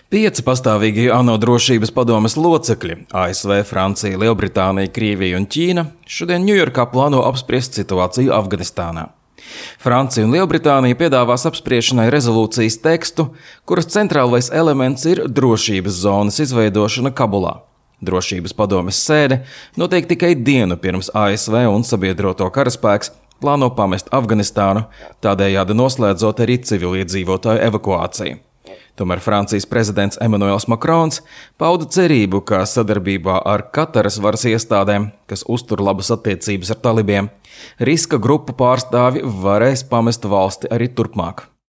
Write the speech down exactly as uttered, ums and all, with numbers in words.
Pieci pastāvīgi ANO drošības padomes locekļi – A S V, Francija, Lielbritānija, Krievija un Ķīna – šodien Ņujorkā plāno apspriest situāciju Afganistānā. Francija un Lielbritānija piedāvās apspriešanai rezolūcijas tekstu, kuras centrālais elements ir drošības zonas izveidošana Kabulā. Drošības padomes sēde notiek tikai dienu pirms A S V un sabiedroto karaspēks plāno pamest Afganistānu, tādējādi noslēdzot arī civiliedzīvotāju evakuāciju. Tomēr Francijas prezidents Emmanuels Macrons pauda cerību, ka sadarbībā ar Kataras varas iestādēm, kas uztur labas attiecības ar talibiem, riska grupu pārstāvi varēs pamest valsti arī turpmāk.